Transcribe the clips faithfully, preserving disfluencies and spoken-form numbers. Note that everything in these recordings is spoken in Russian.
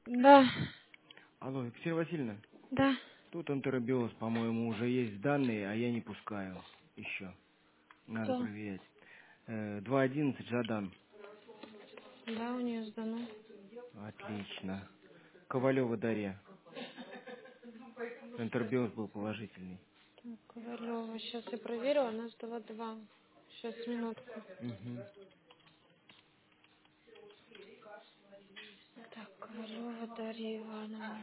Да, Алло, Екатерина Васильевна, да. тут энтеробиоз, по-моему, уже есть данные, а я не пускаю еще. Надо Кто? проверять. Э, два одиннадцать Жадан. Да, у нее сдано. Отлично. Ковалева Дарья. Энтеробиоз был положительный. Так, Ковалева. Сейчас я проверю, она сдала два. Сейчас, минутку. Угу. Так, Ковалева Дарья Ивановна.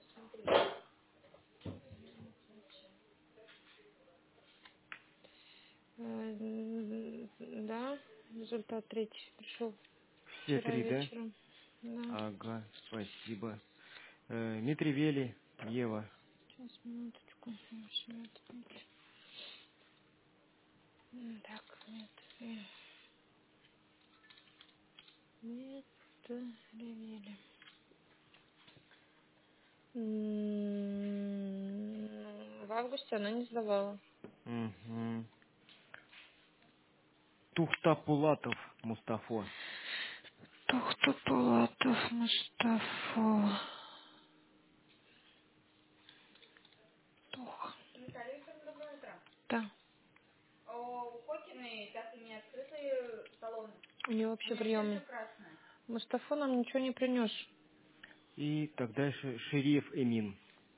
Э, м, Да, результат третий пришел Все вчера три, да? вечером. Да. Ага, спасибо. Э, Митревели, Ева. Сейчас, минуточку. Минуточку. М, Так, нет. э, Нет, ревели. М, В августе она не сдавала. Угу. Тухтапулатов Мустафо. Тухта Пулатов Мустафа. Тух. Да. У нее вообще приемный. Мустафа нам ничего не принес. И тогда Ш- Шериф Эмин.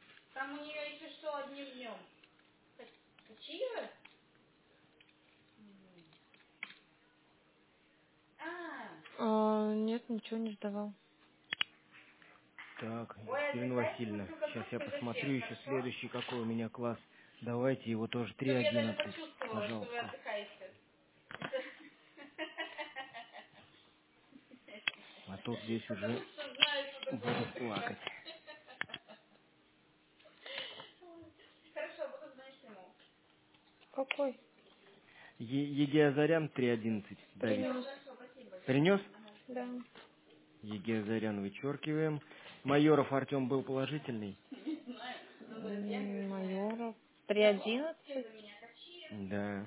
А, нет, ничего не сдавал. Так, Екатерина Васильевна, сейчас я посмотрю еще следующий, какой у меня класс. Давайте его тоже три одиннадцать, пожалуйста. А то здесь уже буду плакать. Какой? Е- Егиазарян три одиннадцать, Давид. Принес. Принес? Да. Егиазарян вычеркиваем. Майоров Артем был положительный? М, Майоров. Три одиннадцать. Да.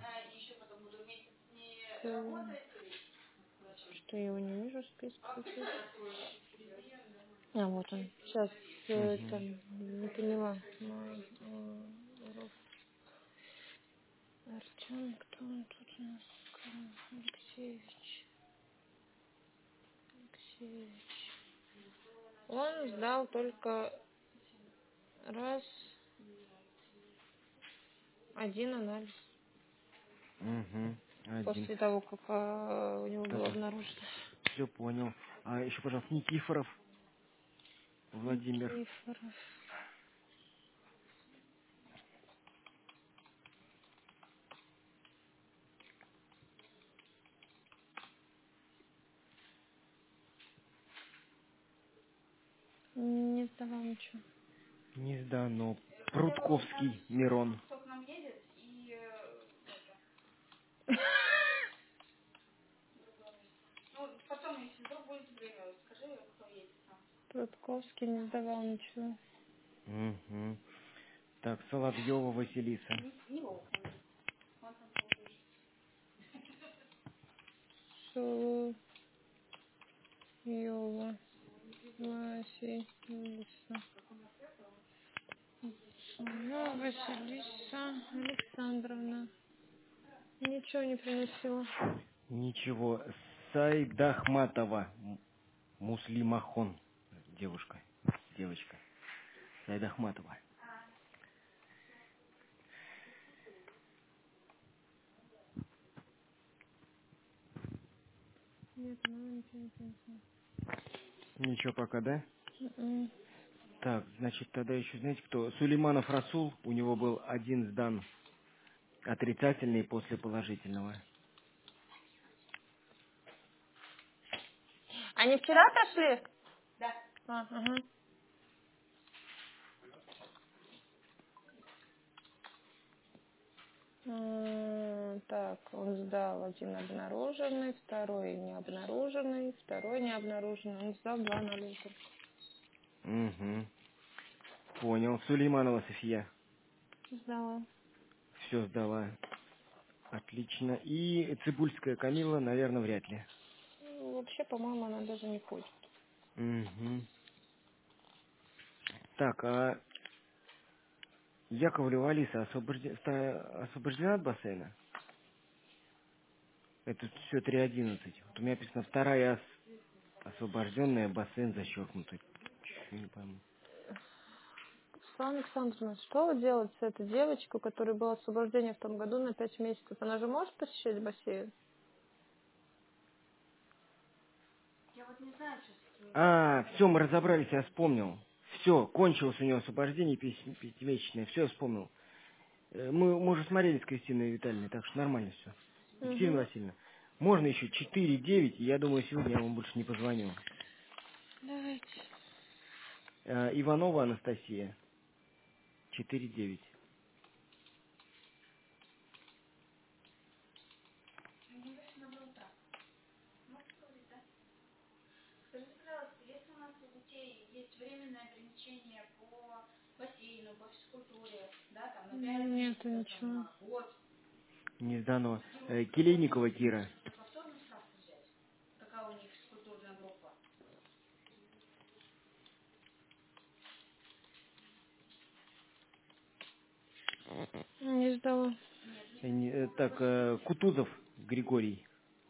Что я его не вижу в списке. А, вот он. Сейчас, э, Угу. там, не поняла. Майоров. Артем, кто он тут у нас? Алексеевич. Алексеевич. Он сдал только раз один анализ Угу. Один. после того, как а, у него было Так, обнаружено. все понял. А еще, пожалуйста, Никифоров Владимир. Никифоров. Не сдавал ничего. Не сдано. Прутковский Мирон. Прудковский не сдавал ничего. Угу. Так, Соловьева Василиса. Соловьева. Василиса. Ну, Василиса Александровна. Ничего не приносила. Ничего. Сайдахматова М- Муслимахон. Девушка. Девочка. Сайдахматова. Нет, она ничего не принесла. Ничего пока, да? М-м. Так, значит, тогда еще, знаете, кто? Сулейманов Расул. У него был один сдан отрицательный после положительного. Они вчера прошли? А, ага. М, Так, он сдал один обнаруженный, второй не обнаруженный, второй не обнаруженный. Он сдал два анализа. Угу. Понял. Сулейманова София. Сдала. Все сдала. Отлично. И Цибульская Камила, наверное, вряд ли. Ну, вообще, по-моему, она даже не ходит. Угу. Так, а Яковлева Алиса освобождена, освобождена от бассейна? Это все три одиннадцать. Вот у меня написано вторая ос- освобожденная, бассейн зачеркнутый. Чё, не пойму. Светлана Александровна, что вы делаете с этой девочкой, у которой было освобождение в том году на пять месяцев? Она же может посещать бассейн? А, все, мы разобрались, я вспомнил. Все, кончилось у него освобождение пяти- пятимесячное, все, я вспомнил. Э, Мы, мы уже смотрели с Кристиной Витальевной, так что нормально все. Екатерина Угу. Васильевна, можно еще четыре девять, и я думаю, сегодня я вам больше не позвоню. Давайте. Э, Иванова Анастасия, четыре девять. Нету ничего. Не сдано. Э, Келейникова Кира. Не сдала. Э, не- э, Так, э, Кутузов Григорий.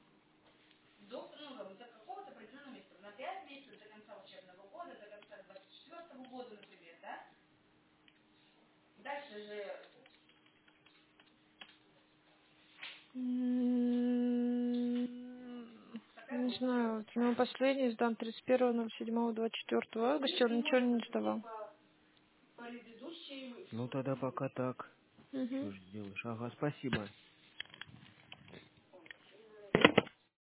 М, Не знаю, вот у него последний сдан тридцать первого ноль седьмого двадцать четвёртого августа, он ничего не сдавал. Ну тогда пока так. Угу. Что ж сделаешь? Ага, спасибо.